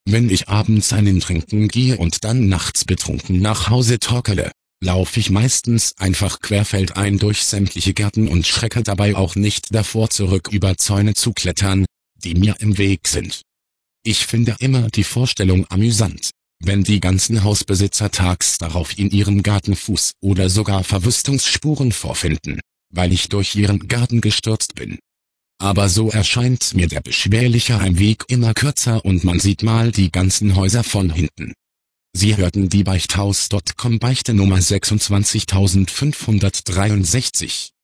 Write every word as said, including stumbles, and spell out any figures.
Wenn ich abends einen trinken gehe und dann nachts betrunken nach Hause torkele, laufe ich meistens einfach querfeldein durch sämtliche Gärten und schrecke dabei auch nicht davor zurück, über Zäune zu klettern, die mir im Weg sind. Ich finde immer die Vorstellung amüsant, wenn die ganzen Hausbesitzer tags darauf in ihrem Garten Fuß- oder sogar Verwüstungsspuren vorfinden, weil ich durch ihren Garten gestürzt bin. Aber so erscheint mir der beschwerliche Heimweg immer kürzer und man sieht mal die ganzen Häuser von hinten. Sie hörten die Beichthaus Punkt com Beichte Nummer sechsundzwanzigtausendfünfhundertdreiundsechzig.